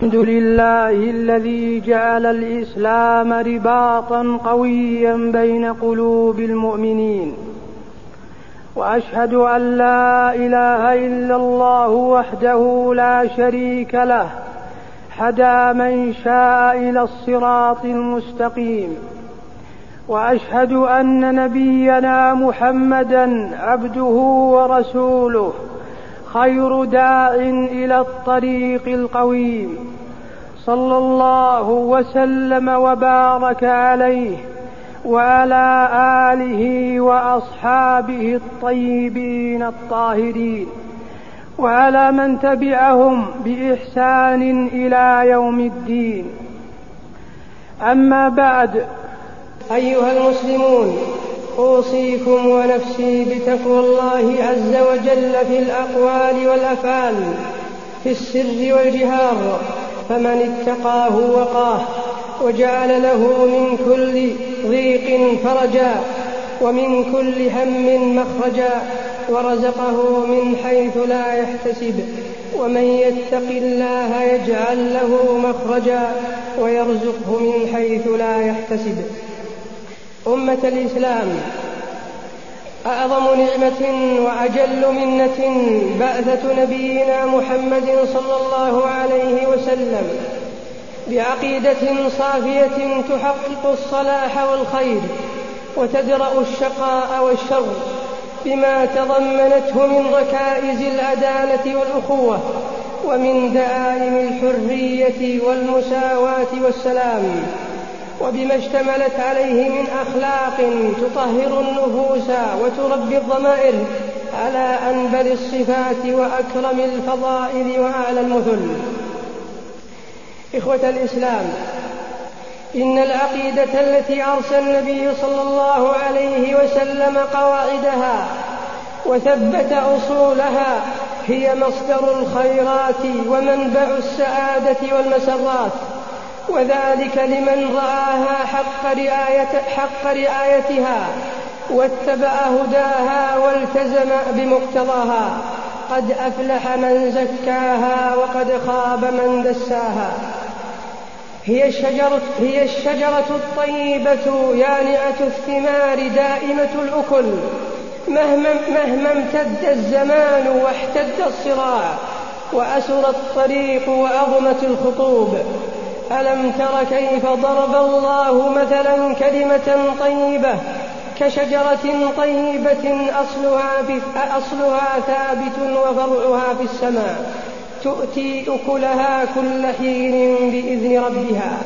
الحمد لله الذي جعل الإسلام رباطا قويا بين قلوب المؤمنين، وأشهد أن لا إله إلا الله وحده لا شريك له هدى من شاء إلى الصراط المستقيم، وأشهد أن نبينا محمدا عبده ورسوله خير داع إلى الطريق القويم، صلى الله وسلم وبارك عليه وعلى آله وأصحابه الطيبين الطاهرين، وعلى من تبعهم بإحسان إلى يوم الدين. أما بعد، أيها المسلمون، أوصيكم ونفسي بتقوى الله عز وجل في الأقوال والأفعال، في السر والجهار، فمن اتقاه وقاه وجعل له من كل ضيق فرجا ومن كل هم مخرجا، ورزقه من حيث لا يحتسب، ومن يتق الله يجعل له مخرجا ويرزقه من حيث لا يحتسب. أمة الإسلام، أعظم نعمة وأجل منة بعثة نبينا محمد صلى الله عليه وسلم بعقيدة صافية تحقق الصلاح والخير وتدرأ الشقاء والشر بما تضمنته من ركائز العدالة والأخوة ومن دعائم الحرية والمساواة والسلام، وبما اشتملت عليه من أخلاق تطهر النفوس وتربي الضمائر على أنبل الصفات وأكرم الفضائل وأعلى المثل. إخوة الإسلام، إن العقيدة التي أرسى النبي صلى الله عليه وسلم قواعدها وثبت أصولها هي مصدر الخيرات ومنبع السعادة والمسرات، وذلك لمن رآها حق رعايتها واتبع هداها والتزم بمقتضاها. قد أفلح من زكاها وقد خاب من دساها. هي الشجرة الطيبة يانعة الثمار دائمة الأكل مهما امتد الزمان واحتد الصراع وأسر الطريق وأظمت الخطوب. ألم تر كيف ضرب الله مثلا كلمة طيبة كشجرة طيبة أصلها ثابت وفرعها في السماء تؤتي أكلها كل حين بإذن ربها.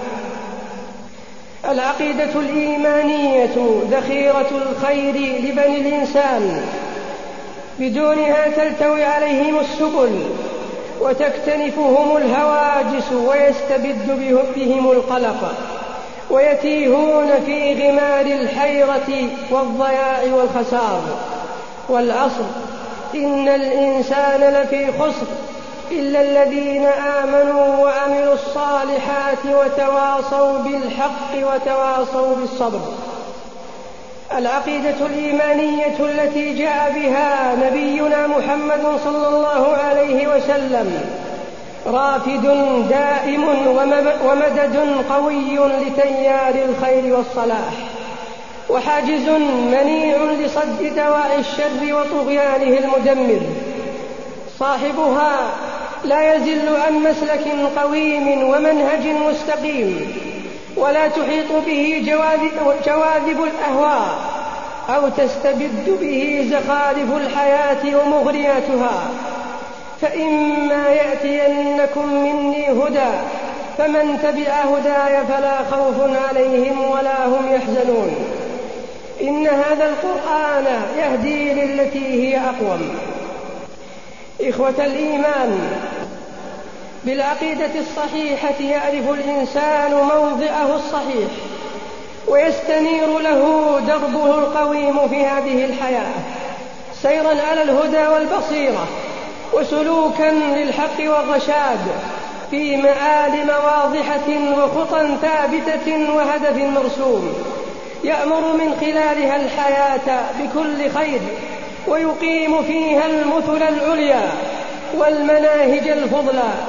العقيدة الإيمانية ذخيرة الخير لبني الإنسان، بدونها تلتوي عليهم السبل وتكتنفهم الهواجس ويستبد بهم القلق ويتيهون في غمار الحيرة والضياع والخسار. والعصر، إن الإنسان لفي خسر إلا الذين آمنوا وعملوا الصالحات وتواصوا بالحق وتواصوا بالصبر. العقيدة الإيمانية التي جاء بها نبينا محمد صلى الله عليه وسلم رافد دائم ومدد قوي لتيار الخير والصلاح، وحاجز منيع لصد دواعي الشر وطغيانه المدمر. صاحبها لا يزل عن مسلك قويم ومنهج مستقيم، ولا تحيط به جواذب الأهواء أو تستبد به زخارف الحياة ومغرياتها. فإما يأتينكم مني هدى فمن تبع هداي فلا خوف عليهم ولا هم يحزنون. إن هذا القرآن يهدي للتي هي أقوم. إخوة الإيمان، بالعقيدة الصحيحة يعرف الإنسان موضعه الصحيح ويستنير له دربه القويم في هذه الحياة سيرا على الهدى والبصيرة وسلوكا للحق والرشاد في معالم واضحة وخطى ثابتة وهدف مرسوم يأمر من خلالها الحياة بكل خير ويقيم فيها المثل العليا والمناهج الفضلى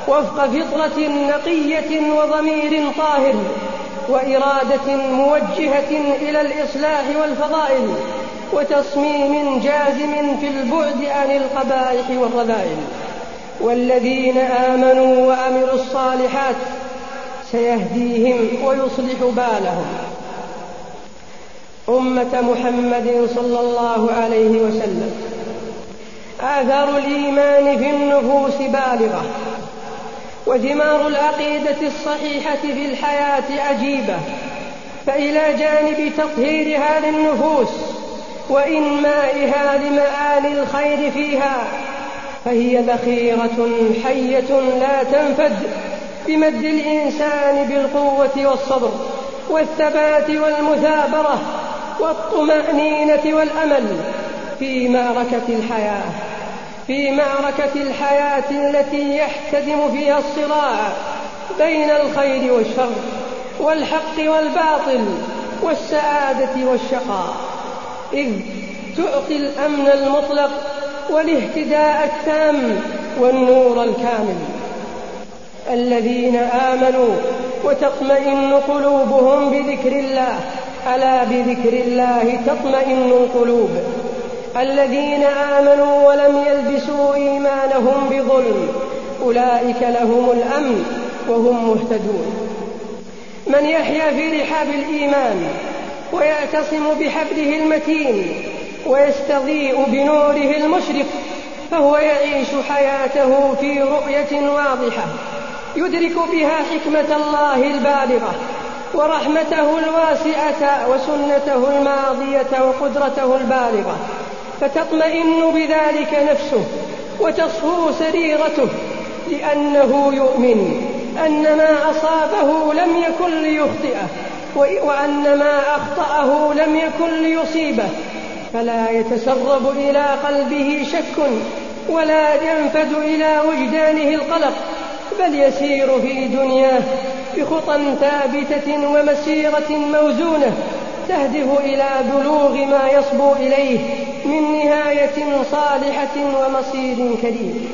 وفق فطرة نقية وضمير طاهر وإرادة موجهة إلى الإصلاح والفضائل وتصميم جازم في البعد عن القبائح والرذائل. والذين آمنوا وعملوا الصالحات سيهديهم ويصلح بالهم. أمة محمد صلى الله عليه وسلم، آثار الإيمان في النفوس بالغة، وثمار العقيدة الصحيحة في الحياة عجيبة. فإلى جانب تطهير هذه النفوس وإنمائها لمعاني الخير فيها، فهي ذخيرة حية لا تنفد بمد الإنسان بالقوة والصبر والثبات والمثابرة والطمأنينة والأمل في معركة الحياة التي يحتدم فيها الصراع بين الخير والشر والحق والباطل والسعادة والشقاء، إذ تعطي الأمن المطلق والاهتداء التام والنور الكامل. الذين آمنوا وتطمئن قلوبهم بذكر الله، ألا بذكر الله تطمئن القلوب. الذين آمنوا ولم يلبسوا إيمانهم بظلم أولئك لهم الأمن وهم مهتدون. من يحيا في رحاب الإيمان ويعتصم بحبله المتين ويستضيء بنوره المشرق، فهو يعيش حياته في رؤية واضحة يدرك بها حكمة الله البالغة ورحمته الواسعة وسنته الماضية وقدرته البالغة، فتطمئن بذلك نفسه وتصفو سريرته، لأنه يؤمن أن ما أصابه لم يكن ليخطئه وأن ما أخطأه لم يكن ليصيبه، فلا يتسرب إلى قلبه شك ولا ينفد إلى وجدانه القلق، بل يسير في دنياه بخطى ثابتة ومسيرة موزونة تهدف إلى بلوغ ما يصبو إليه من نهاية صالحة ومصير كريم.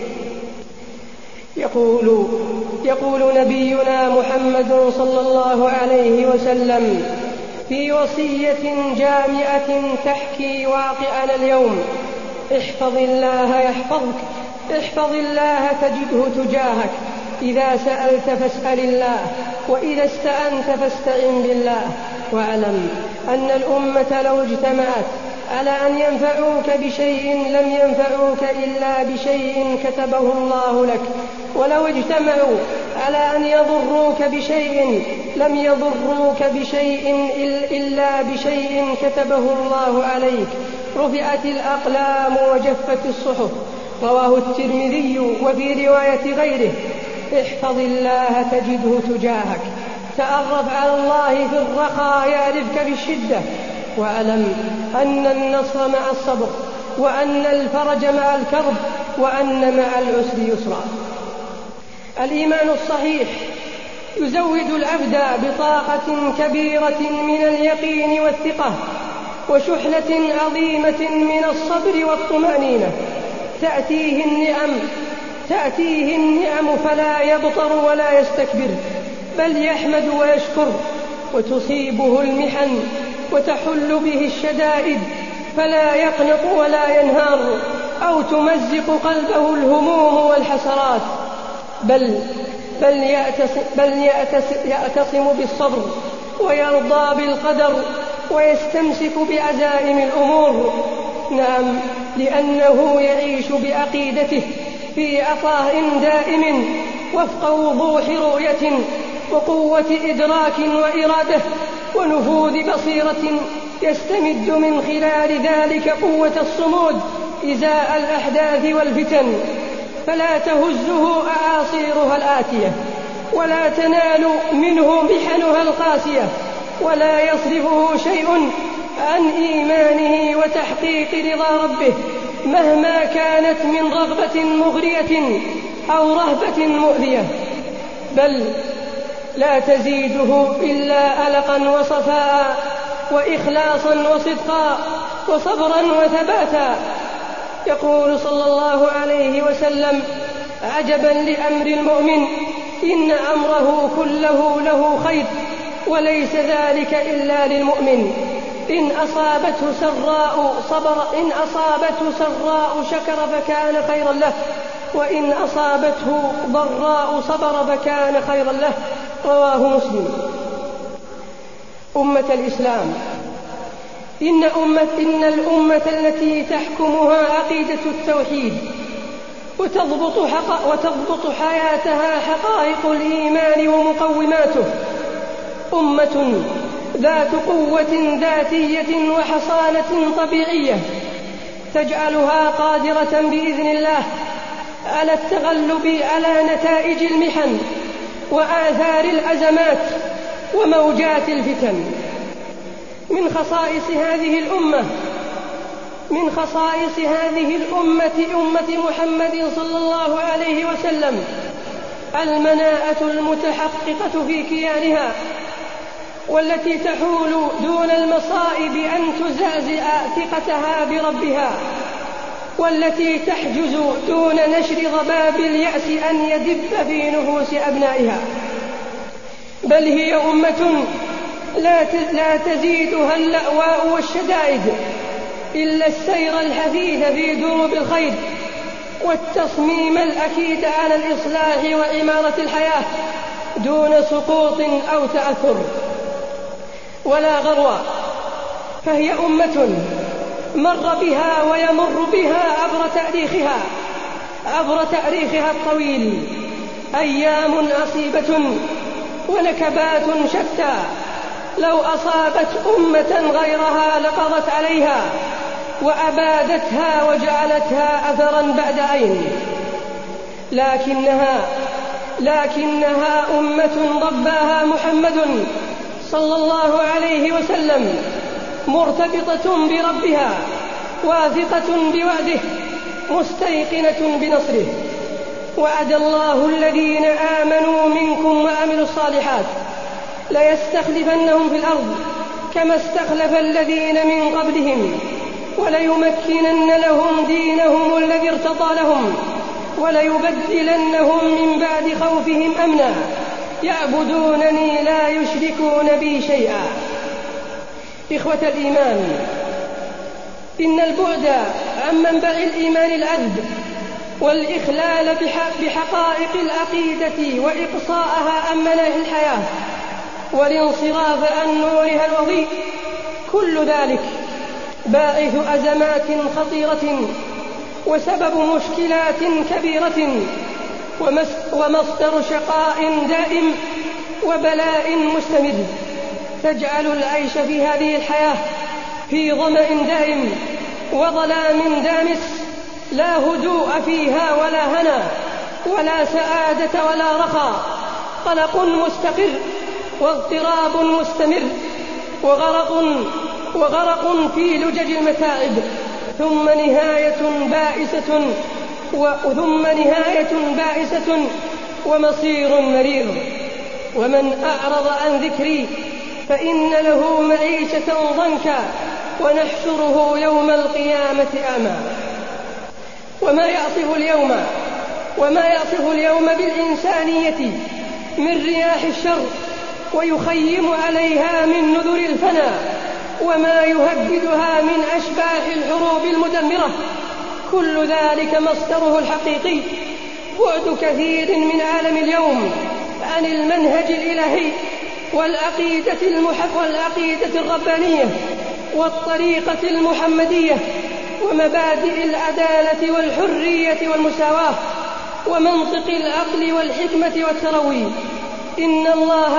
يقول نبينا محمد صلى الله عليه وسلم في وصية جامعة تحكي واقعنا اليوم: احفظ الله يحفظك، احفظ الله تجده تجاهك، إذا سألت فاسأل الله، وإذا استعنت فاستعن بالله. واعلم أن الأمة لو اجتمعت على أن ينفعوك بشيء لم ينفعوك إلا بشيء كتبه الله لك، ولو اجتمعوا على أن يضروك بشيء لم يضروك بشيء إلا بشيء كتبه الله عليك. رفعت الأقلام وجفت الصحف. رواه الترمذي وفي رواية غيره: احفظ الله تجده تجاهك، تعرف على الله في الرخاء يعرفك بالشدة، واعلم أن النصر مع الصبر، وأن الفرج مع الكرب، وأن مع العسر يسرا. الإيمان الصحيح يزود العبد بطاقة كبيرة من اليقين والثقة وشحنة عظيمة من الصبر والطمأنينة. تأتيه النعم فلا يبطر ولا يستكبر، بل يحمد ويشكر، وتصيبه المحن وتحل به الشدائد فلا يقنط ولا ينهار أو تمزق قلبه الهموم والحسرات، بل يعتصم بالصبر ويرضى بالقدر ويستمسك بعزائم الأمور. نعم، لأنه يعيش بعقيدته في عطاء دائم وفق وضوح رؤية وقوة إدراك وإرادة ونفوذ بصيرة يستمد من خلال ذلك قوة الصمود إزاء الأحداث والفتن، فلا تهزه أعاصيرها الآتية، ولا تنال منه محنها القاسية، ولا يصرفه شيء عن إيمانه وتحقيق رضا ربه مهما كانت من رغبة مغرية أو رهبة مؤذية، بل لا تزيده إلا ألقا وصفاء وإخلاصا وصدقا وصبرا وثباتا. يقول صلى الله عليه وسلم: عجبا لأمر المؤمن إن أمره كله له خير، وليس ذلك إلا للمؤمن. إن أصابته سراء شكر فكان خيرا له، وإن أصابته ضراء صبر فكان خيرا له. رواه مسلم. أمة الإسلام، إن الأمة التي تحكمها عقيدة التوحيد وتضبط حياتها حقائق الإيمان ومقوماته، أمة ذات قوة ذاتية وحصانة طبيعية تجعلها قادرة بإذن الله على التغلب على نتائج المحن وآثار الأزمات وموجات الفتن. من خصائص هذه الأمة أمة محمد صلى الله عليه وسلم المناعة المتحققة في كيانها، والتي تحول دون المصائب أن تزعزع ثقتها بربها، والتي تحجز دون نشر ضباب اليأس أن يدب في نفوس أبنائها. بل هي أمة لا تزيدها اللأواء والشدائد إلا السير الحثيث في دروب الخير والتصميم الأكيد على الإصلاح وعمارة الحياة دون سقوط أو تأثر ولا غروة. فهي أمة مر بها ويمر بها عبر تاريخها الطويل أيام عصيبة ونكبات شتى، لو أصابت أمة غيرها لقضت عليها وأبادتها وجعلتها أثرا بعد عين. لكنها أمة رباها محمد صلى الله عليه وسلم، مرتبطة بربها، واثقة بوعده، مستيقنة بنصره. وعد الله الذين آمنوا منكم وعملوا الصالحات ليستخلفنهم في الأرض كما استخلف الذين من قبلهم وليمكنن لهم دينهم الذي ارتضى لهم وليبدلنهم من بعد خوفهم أمنا يعبدونني لا يشركون بي شيئا. إخوة الإيمان، إن البعد عن منبع الإيمان العذب والإخلال بحقائق العقيدة وإقصاءها عن مناهج الحياة والانصراف عن نورها الوضيء، كل ذلك باعث أزمات خطيرة وسبب مشكلات كبيرة ومصدر شقاء دائم وبلاء مستمر، تجعل العيش في هذه الحياة في ظمأ دائم وظلام دامس، لا هدوء فيها ولا هنا ولا سعادة ولا رخاء، قلق مستقر واضطراب مستمر وغرق في لجج المتاعب، ثم نهاية بائسة ومصير مرير. ومن أعرض عن ذكري فإن له معيشة ضنكا ونحشره يوم القيامة أعمى. وما يعصف اليوم بالإنسانية من رياح الشر ويخيم عليها من نذر الفنا، وما يهددها من أشباح الحروب المدمرة، كل ذلك مصدره الحقيقي بعد كثير من عالم اليوم عن المنهج الإلهي والعقيدة الربانية والطريقة المحمدية ومبادئ العدالة والحرية والمساواة ومنطق العقل والحكمة والتروي. إن الله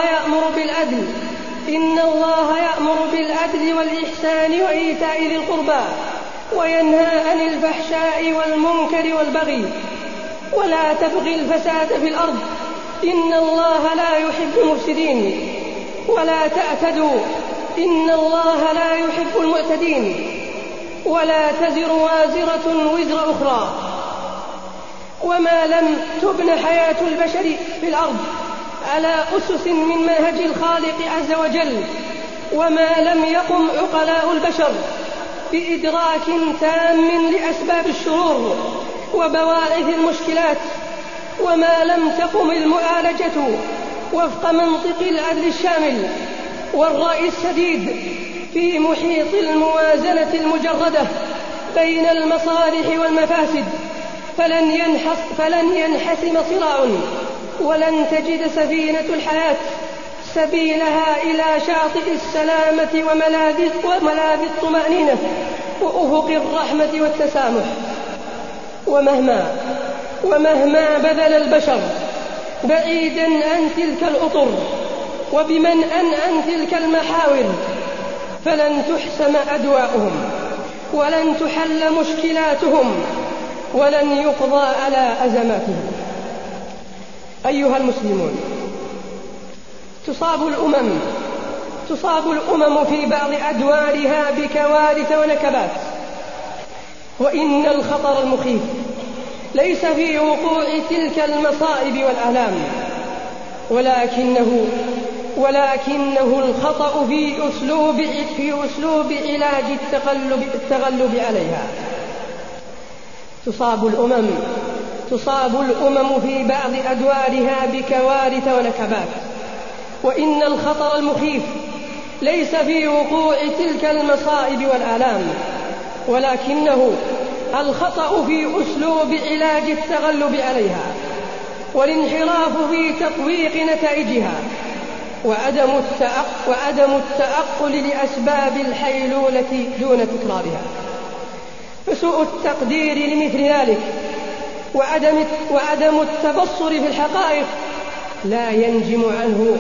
يأمر بالعدل والإحسان وإيتاء ذي القربى وينهى عن الفحشاء والمنكر والبغي ولا تبغي الفساد في الأرض، إن الله لا يحب المفسدين، ولا تعتدوا، إن الله لا يحب المعتدين، ولا تزر وازرة وزر أخرى. وما لم تبن حياة البشر في الأرض على أسس من منهج الخالق عز وجل، وما لم يقم عقلاء البشر بإدراك تام لأسباب الشرور وبواعث المشكلات وما لم تقم المعالجة وفق منطق العدل الشامل والرأي السديد في محيط الموازنة المجردة بين المصالح والمفاسد فلن ينحسم صراع، ولن تجد سفينة الحياة سبيلها إلى شاطئ السلامة وملاذ الطمأنينة وأفق الرحمة والتسامح. ومهما بذل البشر بعيدا عن تلك الأطر وبمنأ عن تلك المحاور فلن تحسم أدواؤهم، ولن تحل مشكلاتهم، ولن يقضى على أزماتهم. أيها المسلمون، تصاب الأمم في بعض أدوارها بكوارث ونكبات، وإن الخطر المخيف ليس في وقوع تلك المصائب والآلام، ولكنه الخطأ في أسلوب علاج التغلب عليها. تصاب الأمم في بعض أدوارها بكوارث ونكبات، وإن الخطر المخيف ليس في وقوع تلك المصائب والآلام، ولكنه الخطأ في أسلوب علاج التغلب عليها والانحراف في تطويق نتائجها وعدم التأقل لأسباب الحيلولة دون تكرارها. فسوء التقدير لمثل ذلك وعدم التبصر في الحقائق لا ينجم عنه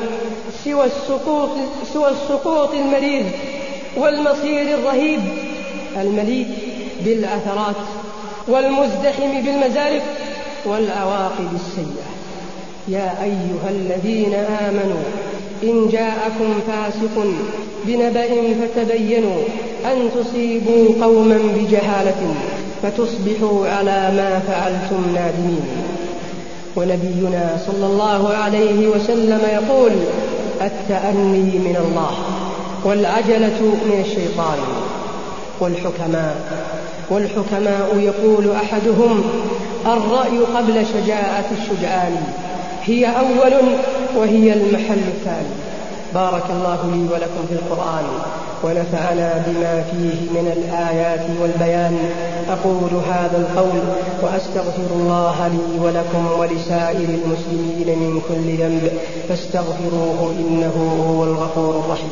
سوى السقوط المرير والمصير الرهيب المليء بالعثرات والمزدحم بالمزارق والعواقب السيئة. يا أيها الذين آمنوا إن جاءكم فاسق بنبأ فتبينوا أن تصيبوا قوما بجهالة فتصبحوا على ما فعلتم نادمين. ونبينا صلى الله عليه وسلم يقول: التأني من الله والعجلة من الشيطان. والحكماء يقول أحدهم: الرأي قبل شجاعة الشجعان هي أول وهي المحل الثاني. بارك الله لي ولكم في القرآن ونفعنا بما فيه من الآيات والبيان. أقول هذا القول وأستغفر الله لي ولكم ولسائر المسلمين من كل ذنب فاستغفروه إنه هو الغفور الرحيم.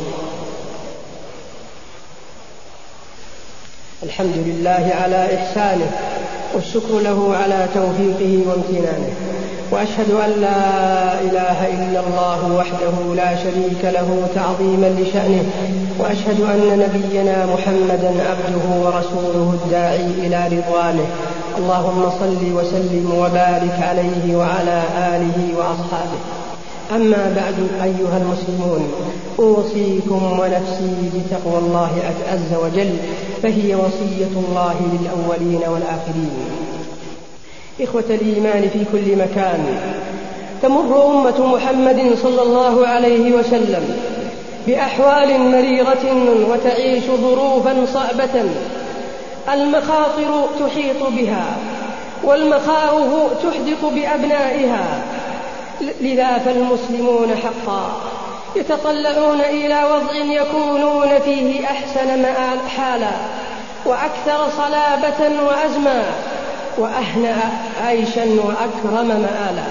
الحمد لله على إحسانه، والشكر له على توفيقه وامتنانه، وأشهد أن لا إله إلا الله وحده لا شريك له تعظيما لشأنه، وأشهد أن نبينا محمدا عبده ورسوله الداعي إلى رضوانه. اللهم صل وسلم وبارك عليه وعلى آله وأصحابه. أما بعد، أيها المسلمون، أوصيكم ونفسي بتقوى الله عز وجل، فهي وصية الله للأولين والآخرين. إخوة الإيمان في كل مكان، تمر أمة محمد صلى الله عليه وسلم بأحوال مريرة وتعيش ظروفا صعبة، المخاطر تحيط بها والمخاوف تحدق بأبنائها. لذا فالمسلمون حقا يتطلعون إلى وضع يكونون فيه أحسن حالا وأكثر صلابة وعزما وأهنأ عيشا وأكرم مآلا.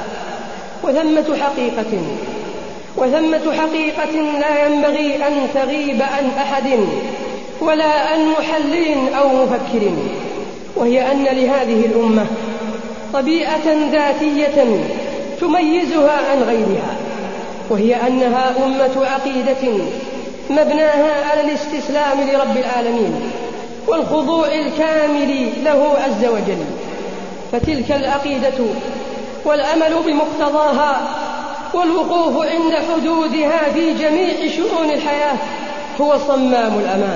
وثمة حقيقة لا ينبغي أن تغيب عن أحد ولا عن محلل أو مفكر، وهي أن لهذه الأمة طبيعة ذاتية تميزها عن غيرها، وهي أنها أمة عقيدة مبناها على الاستسلام لرب العالمين والخضوع الكامل له عز وجل. فتلك العقيدة والعمل بمقتضاها والوقوف عند حدودها في جميع شؤون الحياة هو صمام الأمان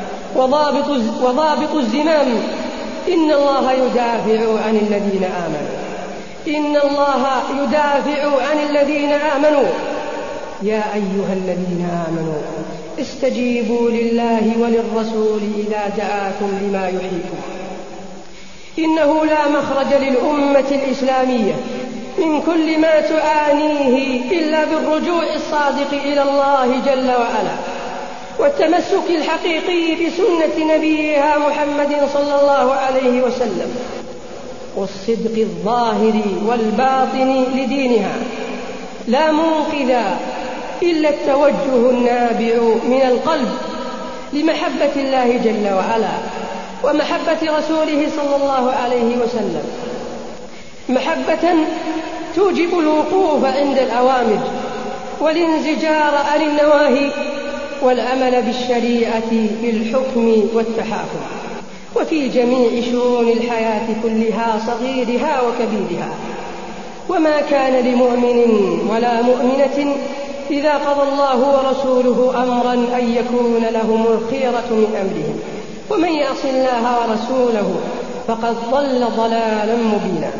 وضابط الزمام. إن الله يدافع عن الذين آمنوا. إن الله يدافع عن الذين آمنوا. يا أيها الذين آمنوا استجيبوا لله وللرسول إذا دعاكم لما يحييكم. إنه لا مخرج للأمة الإسلامية من كل ما تعانيه إلا بالرجوع الصادق إلى الله جل وعلا، والتمسك الحقيقي بسنة نبيها محمد صلى الله عليه وسلم، والصدق الظاهر والباطن لدينها. لا منقذ إلا التوجه النابع من القلب لمحبة الله جل وعلا ومحبة رسوله صلى الله عليه وسلم، محبة توجب الوقوف عند الأوامر والانزجار عن النواهي والعمل بالشريعة في الحكم والتحاكم وفي جميع شؤون الحياة كلها صغيرها وكبيرها. وما كان لمؤمن ولا مؤمنة إذا قضى الله ورسوله أمرا أن يكون لهم الخيرة من أمرهم، ومن يعص الله ورسوله فقد ضل ضلالا مبينا.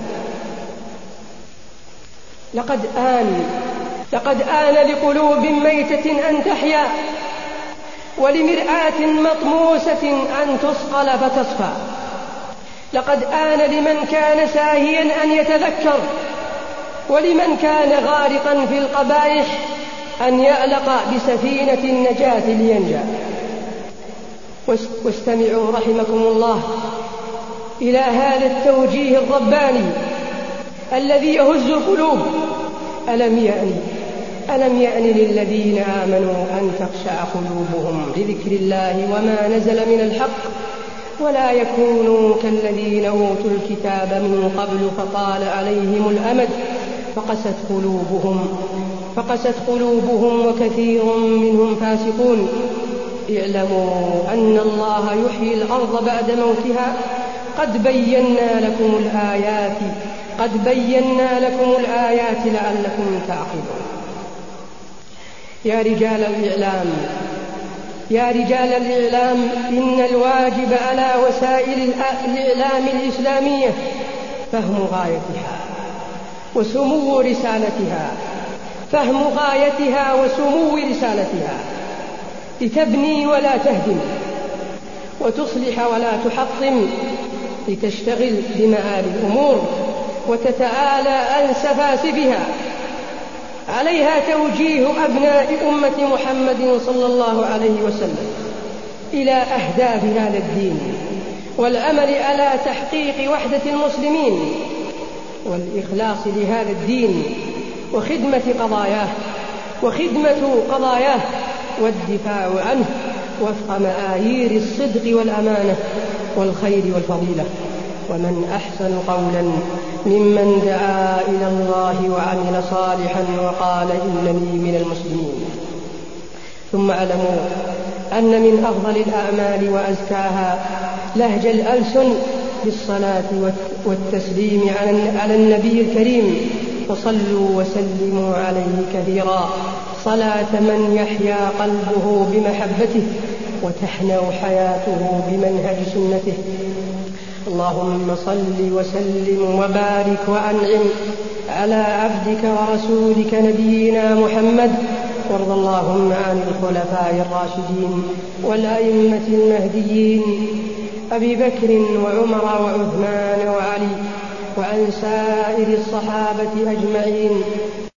لقد آن لقلوب ميتة أن تحيا، ولمرآة مطموسة أن تصقل فتصفى. لقد آن لمن كان ساهيا أن يتذكر، ولمن كان غارقا في القبائح أن يألق بسفينة النجاة لينجى. واستمعوا رحمكم الله إلى هذا التوجيه الرباني الذي يهز القلوب. ألم يأن للذين آمنوا أن تخشع قلوبهم لذكر الله وما نزل من الحق، ولا يكونوا كالذين أوتوا الكتاب من قبل فطال عليهم الأمد فقست قلوبهم وكثير منهم فاسقون. اعلموا أن الله يحيي الأرض بعد موتها، قد بينا لكم الآيات لعلكم تعقلون. يا رجال الإعلام، إن الواجب على وسائل الإعلام الإسلامية فهم غايتها وسمو رسالتها، لتبني ولا تهدم، وتصلح ولا تحطم، لتشتغل بمآل الأمور وتتعالى عن سفاسفها. عليها توجيه أبناء أمة محمد صلى الله عليه وسلم إلى أهداف هذا الدين، والعمل على تحقيق وحدة المسلمين والإخلاص لهذا الدين وخدمة قضاياه والدفاع عنه وفق معايير الصدق والأمانة والخير والفضيلة. ومن أحسن قولا ممن دعا إلى الله وعمل صالحا وقال إنني من المسلمين. ثم اعلموا أن من أفضل الأعمال وأزكاها لهج الألسن بالصلاة والتسليم على النبي الكريم، وصلوا وسلموا عليه كثيرا صلاة من يحيا قلبه بمحبته وتحنو حياته بمنهج سنته. اللهم صل وسلم وبارك وأنعم على عبدك ورسولك نبينا محمد، وارض اللهم عن الخلفاء الراشدين والأئمة المهديين أبي بكر وعمر وعثمان وعلي، وعن سائر الصحابة أجمعين.